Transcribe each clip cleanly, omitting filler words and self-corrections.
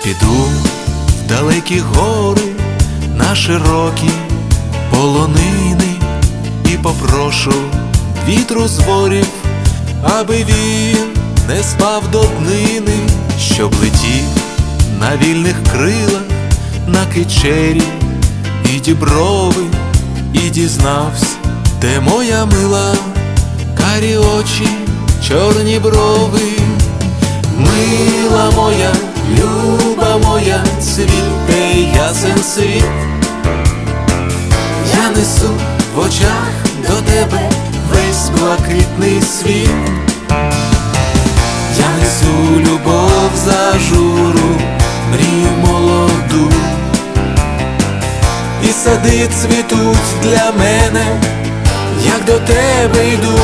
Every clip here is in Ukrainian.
Піду в далекі гори, на широкі полонини, і попрошу вітру з ворів, аби він не спав до днини, щоб летів на вільних крилах, на кичері і діброви, і дізнався, де моя мила, карі очі, чорні брови. Мила моя, люба моя, цвіте ясен світ, я несу в очах до тебе весь блакитний світ. Я несу любов зажуру, мрію молоду, і сади цвітуть для мене, як до тебе йду.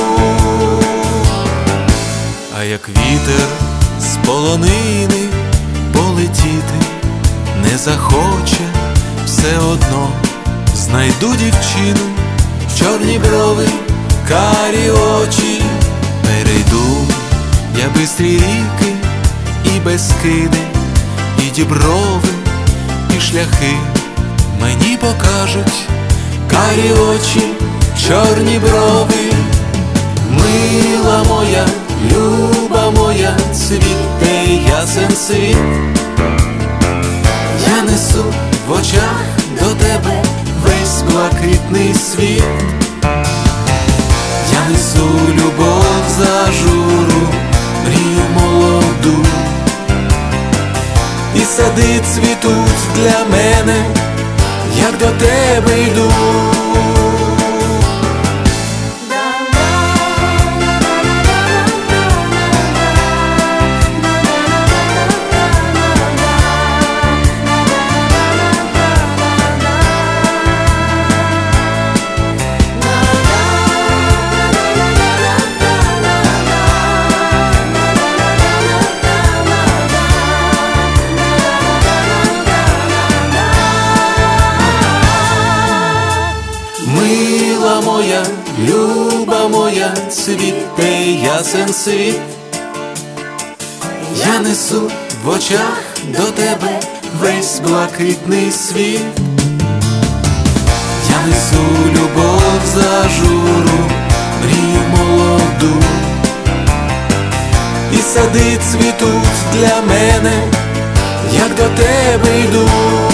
А як вітер з полонини полетіти не захоче, все одно знайду дівчину, чорні брови, карі очі. Перейду я бистрі ріки і безкиди, і діброви, і шляхи мені покажуть карі очі, чорні брови. Мила моя, люба моя, цвіте ясен світ, я несу в очах до тебе весь блакитний світ. Я несу любов зажуру, мрію молоду, і сади цвітуть для мене, як до тебе йду. Мила моя, люба моя, цвіте ясен світ, я несу в очах до тебе весь блакитний світ. Я несу любов зажуру, мрію молоду, і сади цвітуть для мене, як до тебе йду.